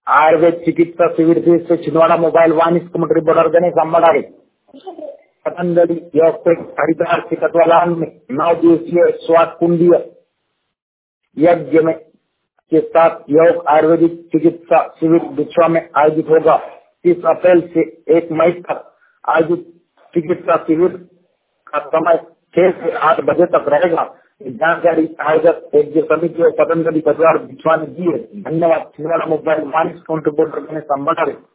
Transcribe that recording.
आयुर्वेद चिकित्सा शिविर से छिंदवाड़ा मोबाइल वाणिज्य committee board organise Patanjali Yog Haridwar के कटवालान में 9 दिवसीय स्वास्थ्य कुंडीय यज्ञ में के साथ योग आयुर्वेदिक चिकित्सा शिविर बिछुआ में आयोजित होगा। 30 अप्रैल से 1 मई तक आयोजित चिकित्सा शिविर का समय 6 से 8 बजे तक रहेगा। जानकारी आयोजक यज्ञ समिति और पतंजलि परिवार बिछुआ ने दी है। धन्यवाद। छिंदवाड़ा मोबाइल वाणिज्य कमेटी बोर्ड ऑर्गेनाइज